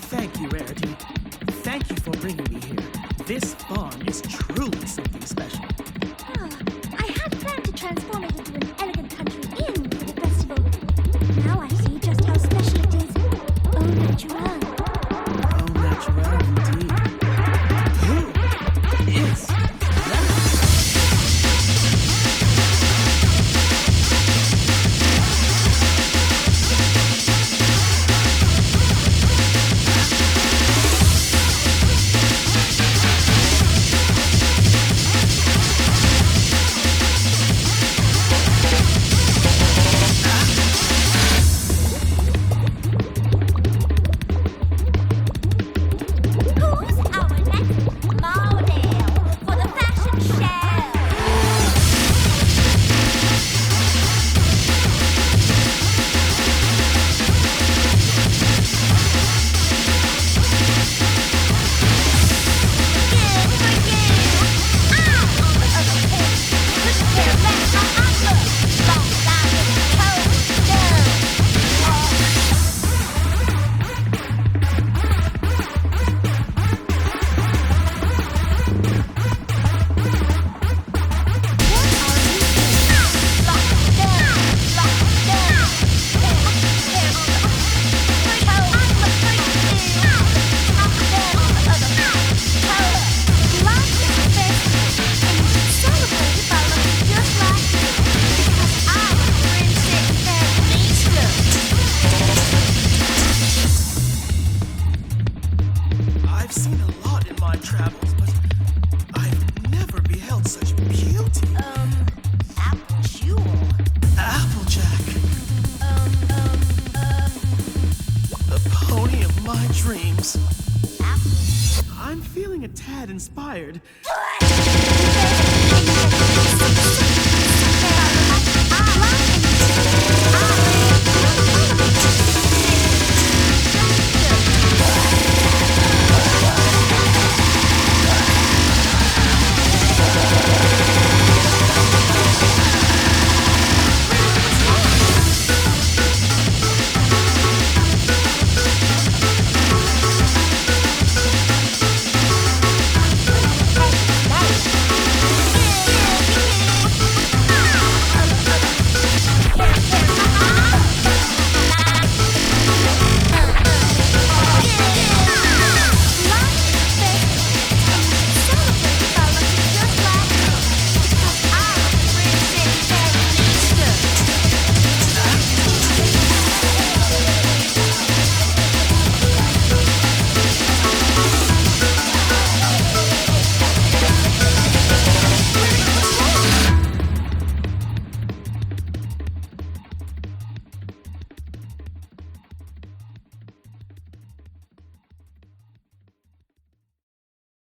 Thank you, Rarity. Thank you for bringing me here. This farm is truly something special. I had planned to transform it into an elegant country inn for the festival. Now I see just how special it is. Au naturel. Au naturel, indeed. Who is that? I've seen a lot in my travels, but I've never beheld such beauty. Apple Jewel. Applejack, the pony of my dreams. I'm feeling a tad inspired. What?